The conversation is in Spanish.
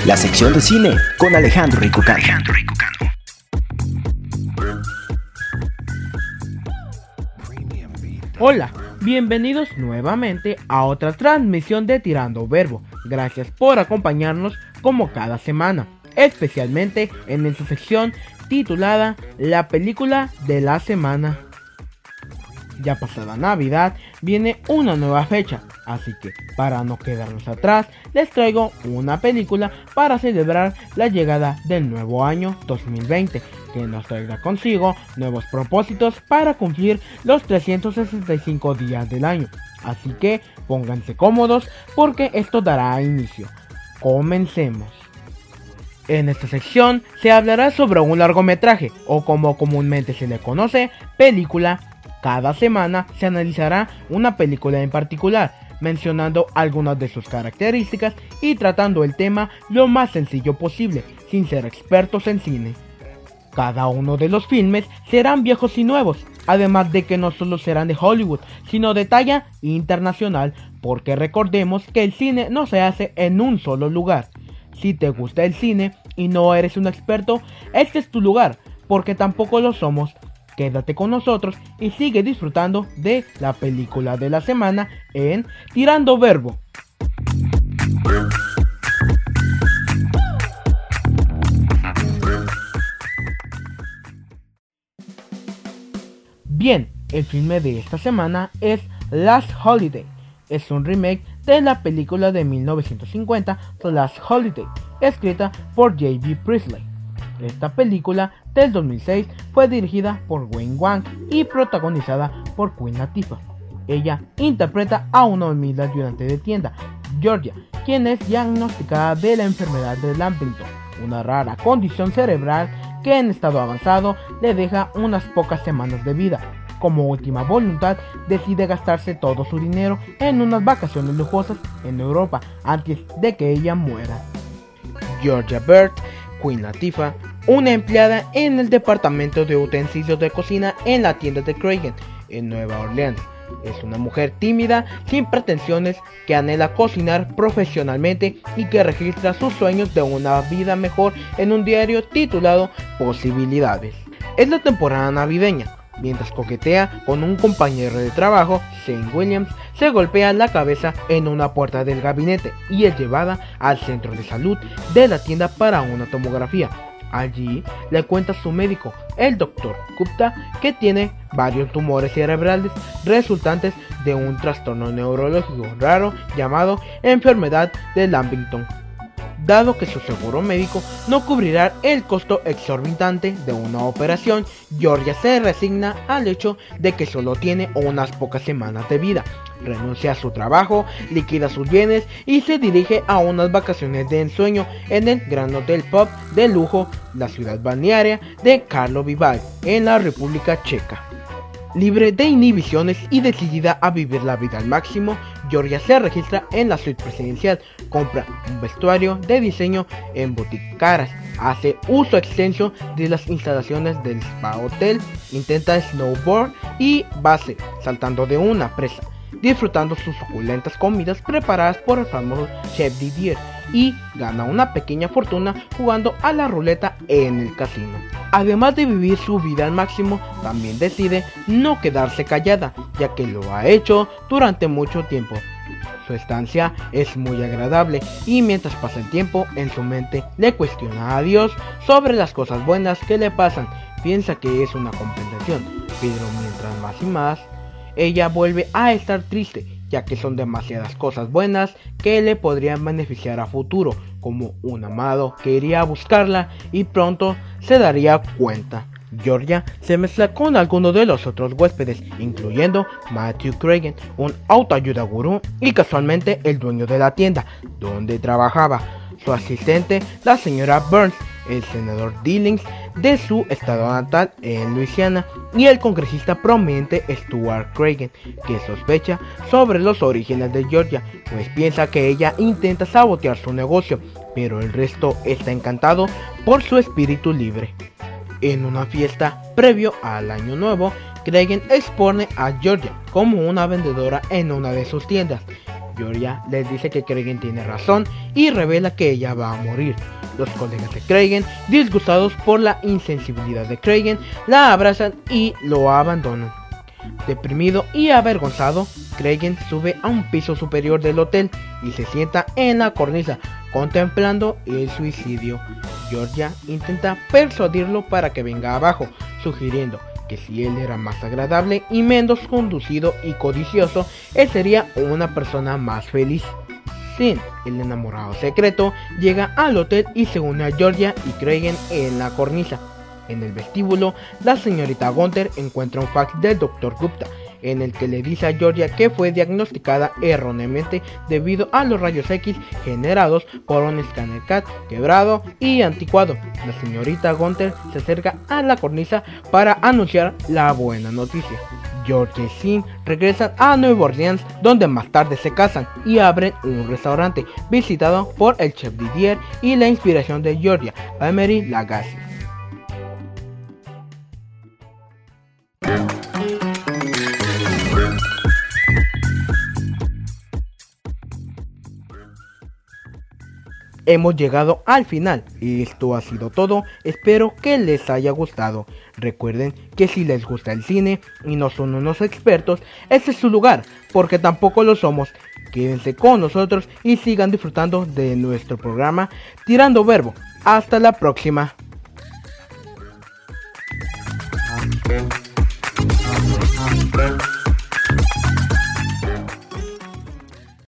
la sección de cine con Alejandro Ricucano. Hola, bienvenidos nuevamente a otra transmisión de Tirando Verbo. Gracias por acompañarnos como cada semana, especialmente en esta sección titulada La película de la semana. Ya pasada Navidad viene una nueva fecha, así que para no quedarnos atrás les traigo una película para celebrar la llegada del nuevo año 2020, que nos traiga consigo nuevos propósitos para cumplir los 365 días del año. Así que pónganse cómodos porque esto dará inicio. Comencemos. En esta sección se hablará sobre un largometraje, o como comúnmente se le conoce, película. Cada semana se analizará una película en particular, mencionando algunas de sus características y tratando el tema lo más sencillo posible, sin ser expertos en cine. Cada uno de los filmes serán viejos y nuevos, además de que no solo serán de Hollywood, sino de talla internacional, porque recordemos que el cine no se hace en un solo lugar. Si te gusta el cine y no eres un experto, este es tu lugar, porque tampoco lo somos. Quédate con nosotros y sigue disfrutando de la película de la semana en Tirando Verbo. Bien, el filme de esta semana es Last Holiday. Es un remake de la película de 1950 The Last Holiday, escrita por J.B. Priestley. Esta película del 2006 fue dirigida por Wayne Wang y protagonizada por Queen Latifah. Ella interpreta a una humilde ayudante de tienda, Georgia, quien es diagnosticada de la enfermedad de Lambington, una rara condición cerebral que en estado avanzado le deja unas pocas semanas de vida. Como última voluntad, decide gastarse todo su dinero en unas vacaciones lujosas en Europa antes de que ella muera. Georgia Bird, Queen Latifah, una empleada en el departamento de utensilios de cocina en la tienda de Kragen, en Nueva Orleans. Es una mujer tímida, sin pretensiones, que anhela cocinar profesionalmente y que registra sus sueños de una vida mejor en un diario titulado Posibilidades. Es la temporada navideña. Mientras coquetea con un compañero de trabajo, Shane Williams se golpea la cabeza en una puerta del gabinete y es llevada al centro de salud de la tienda para una tomografía. Allí le cuenta a su médico, el Dr. Gupta, que tiene varios tumores cerebrales resultantes de un trastorno neurológico raro llamado enfermedad de Lambington. Dado que su seguro médico no cubrirá el costo exorbitante de una operación, Georgia se resigna al hecho de que solo tiene unas pocas semanas de vida. Renuncia a su trabajo, liquida sus bienes y se dirige a unas vacaciones de ensueño en el Gran Hotel Pub de lujo, la ciudad balnearia de Karlovy Vary, en la República Checa. Libre de inhibiciones y decidida a vivir la vida al máximo, Georgia se registra en la suite presidencial, compra un vestuario de diseño en boutiques caras, hace uso extenso de las instalaciones del spa hotel, intenta snowboard y base, saltando de una presa, disfrutando sus suculentas comidas preparadas por el famoso chef Didier, y gana una pequeña fortuna jugando a la ruleta en el casino. Además de vivir su vida al máximo, también decide no quedarse callada, ya que lo ha hecho durante mucho tiempo. Su estancia es muy agradable y mientras pasa el tiempo en su mente le cuestiona a Dios sobre las cosas buenas que le pasan. Piensa que es una compensación, pero mientras más y más, ella vuelve a estar triste, ya que son demasiadas cosas buenas que le podrían beneficiar a futuro, como un amado que iría a buscarla y pronto se daría cuenta. Georgia se mezcla con algunos de los otros huéspedes, incluyendo Matthew Kragen, un autoayuda gurú y casualmente el dueño de la tienda donde trabajaba, su asistente, la señora Burns, el senador Dillings de su estado natal en Luisiana, y el congresista prominente Stuart Kragen, que sospecha sobre los orígenes de Georgia, pues piensa que ella intenta sabotear su negocio, pero el resto está encantado por su espíritu libre. En una fiesta previo al año nuevo, Kragen expone a Georgia como una vendedora en una de sus tiendas. Georgia les dice que Cregan tiene razón y revela que ella va a morir. Los colegas de Cregan, disgustados por la insensibilidad de Cregan, la abrazan y lo abandonan. Deprimido y avergonzado, Cregan sube a un piso superior del hotel y se sienta en la cornisa contemplando el suicidio. Georgia intenta persuadirlo para que venga abajo, sugiriendo que si él era más agradable y menos conducido y codicioso, él sería una persona más feliz. Sin, el enamorado secreto, llega al hotel y se une a Georgia y Cregan en la cornisa. En el vestíbulo, la señorita Gunther encuentra un fax del Dr. Gupta, en el que le dice a Georgia que fue diagnosticada erróneamente debido a los rayos X generados por un escáner CAT quebrado y anticuado. La señorita Gunther se acerca a la cornisa para anunciar la buena noticia. Georgia y Sim regresan a Nueva Orleans, donde más tarde se casan y abren un restaurante visitado por el chef Didier y la inspiración de Georgia, Emery Lagasse. Hemos llegado al final y esto ha sido todo. Espero que les haya gustado. Recuerden que si les gusta el cine y no son unos expertos, este es su lugar, porque tampoco lo somos. Quédense con nosotros y sigan disfrutando de nuestro programa Tirando Verbo. Hasta la próxima. Okay.